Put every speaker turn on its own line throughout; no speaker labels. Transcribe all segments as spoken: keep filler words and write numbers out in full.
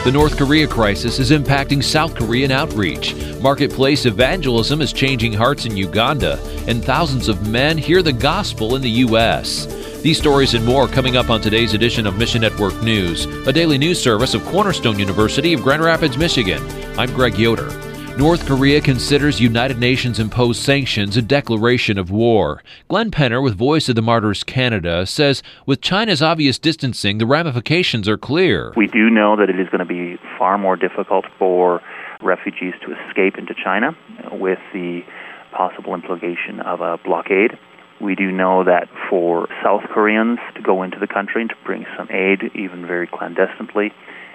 The North Korea crisis is impacting South Korean outreach. Marketplace evangelism is changing hearts in Uganda, and thousands of men hear the gospel in the U S These stories and more coming up on today's edition of Mission Network News, a daily news service of Cornerstone University of Grand Rapids, Michigan. I'm Greg Yoder. North Korea considers United Nations-imposed sanctions a declaration of war. Glenn Penner with Voice of the Martyrs Canada says with China's obvious distancing, the ramifications are clear.
We do know that it is going to be far more difficult for refugees to escape into China with the possible implication of a blockade. We do know that for South Koreans to go into the country and to bring some aid, even very clandestinely,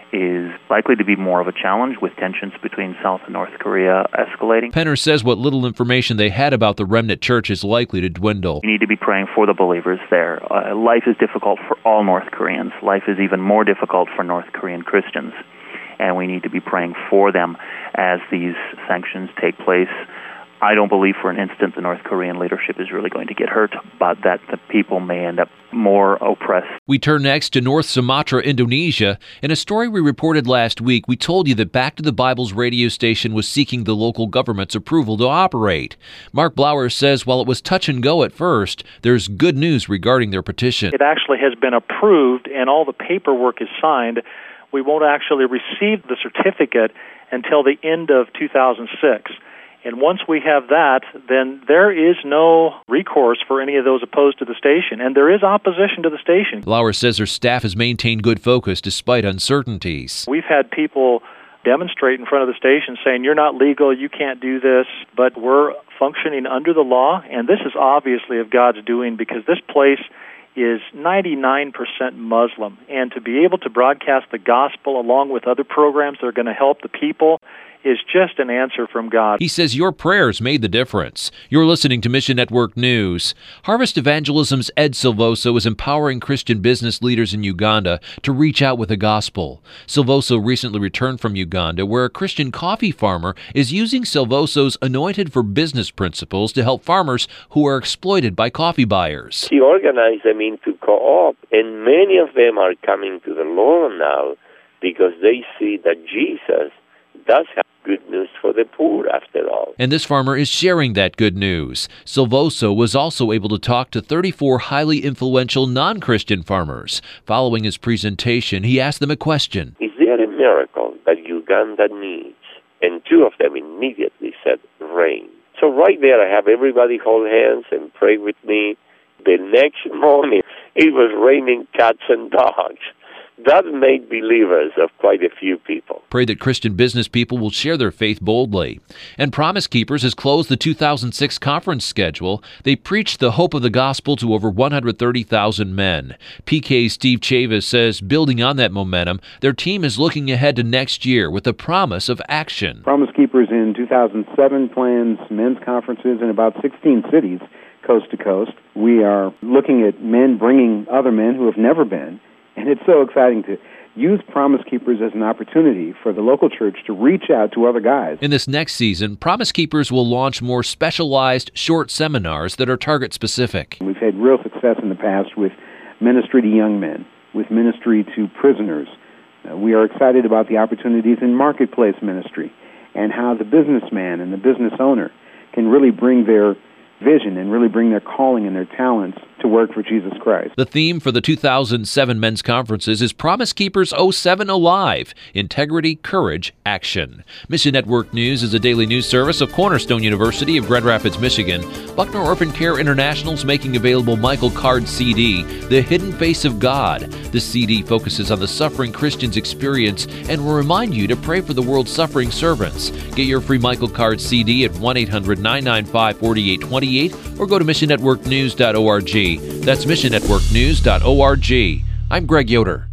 is likely to be more of a challenge with tensions between South and North Korea escalating.
Penner says what little information they had about the remnant church is likely to dwindle.
We need to be praying for the believers there. Uh, life is difficult for all North Koreans. Life is even more difficult for North Korean Christians. And we need to be praying for them as these sanctions take place. I don't believe for an instant the North Korean leadership is really going to get hurt, but that the people may end up more oppressed.
We turn next to North Sumatra, Indonesia. In a story we reported last week, we told you that Back to the Bible's radio station was seeking the local government's approval to operate. Mark Blauer says while it was touch and go at first, there's good news regarding their petition.
It actually has been approved and all the paperwork is signed. We won't actually receive the certificate until the end of two thousand six. And once we have that, then there is no recourse for any of those opposed to the station, and there is opposition to the station.
Lauer says her staff has maintained good focus despite uncertainties.
We've had people demonstrate in front of the station saying, you're not legal, you can't do this, but we're functioning under the law, and this is obviously of God's doing because this place is ninety-nine percent Muslim, and to be able to broadcast the gospel along with other programs that are going to help the people is just an answer from God.
He says your prayers made the difference. You're listening to Mission Network News. Harvest Evangelism's Ed Silvoso is empowering Christian business leaders in Uganda to reach out with the gospel. Silvoso recently returned from Uganda, where a Christian coffee farmer is using Silvoso's Anointed for Business principles to help farmers who are exploited by coffee buyers.
He organized them into co-op, and many of them are coming to the Lord now because they see that Jesus does have good news for the poor, after all.
And this farmer is sharing that good news. Silvoso was also able to talk to thirty-four highly influential non-Christian farmers. Following his presentation, he asked them a question.
Is there a miracle that Uganda needs? And two of them immediately said, rain. So right there, I have everybody hold hands and pray with me. The next morning, it was raining cats and dogs. That made believers of quite a few people.
Pray that Christian business people will share their faith boldly. And Promise Keepers has closed the two thousand six conference schedule. They preached the hope of the gospel to over one hundred thirty thousand men. P K's Steve Chavis says, building on that momentum, their team is looking ahead to next year with the promise of action.
Promise Keepers in two thousand seven plans men's conferences in about sixteen cities, coast to coast. We are looking at men bringing other men who have never been. And it's so exciting to use Promise Keepers as an opportunity for the local church to reach out to other guys.
In this next season, Promise Keepers will launch more specialized short seminars that are target-specific.
We've had real success in the past with ministry to young men, with ministry to prisoners. Uh, we are excited about the opportunities in marketplace ministry and how the businessman and the business owner can really bring their vision and really bring their calling and their talents to work for Jesus Christ.
The theme for the two thousand seven men's conferences is Promise Keepers oh seven Alive, Integrity, Courage, Action. Mission Network News is a daily news service of Cornerstone University of Grand Rapids, Michigan. Buckner Orphan Care International is making available Michael Card's C D, The Hidden Face of God. This C D focuses on the suffering Christian's experience and will remind you to pray for the world's suffering servants. Get your free Michael Card C D at one eight hundred nine nine five four eight two eight or go to mission network news dot org. That's mission network news dot org. I'm Greg Yoder.